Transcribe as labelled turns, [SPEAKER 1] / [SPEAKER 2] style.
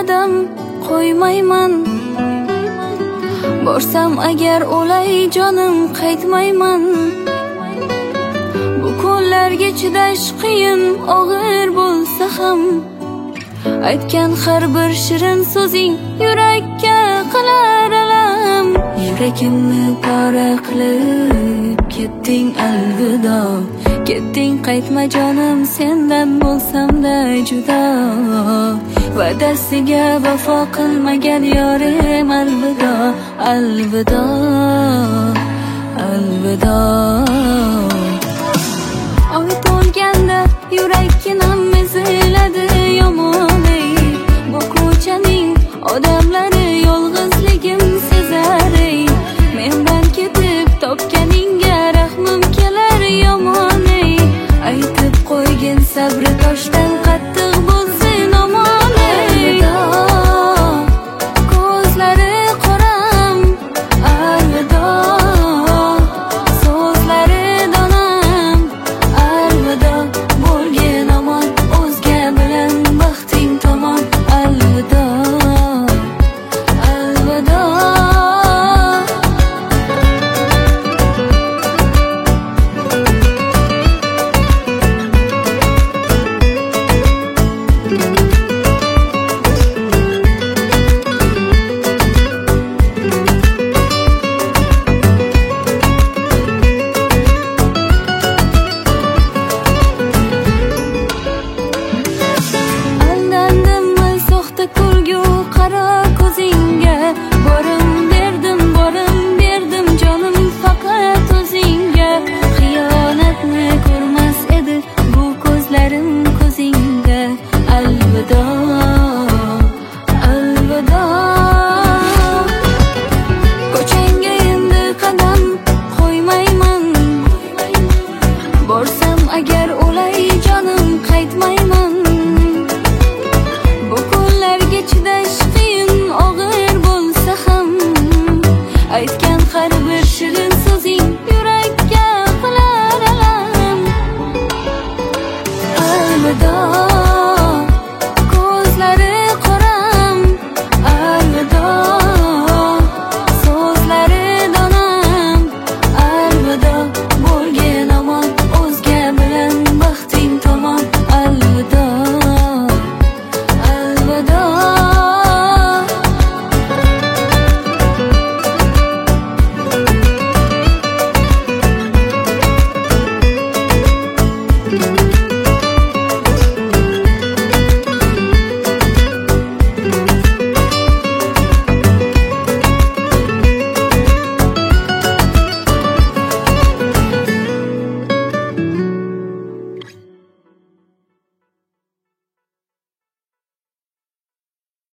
[SPEAKER 1] qadam qo'ymayman. Borsam agar o'lay jonim qaytmayman. Bu kunlarga chidash qiyin, og'ir bo'lsa ham aytgan har bir shirin so'zing yurakka qilar alam. Yuragimni pora qilib ketding alvido. Ketding qaytma jonim, sendan bo'lsam-da judo. Va'dasiga vafo qilmagan yorim alvido, alvido, alvido.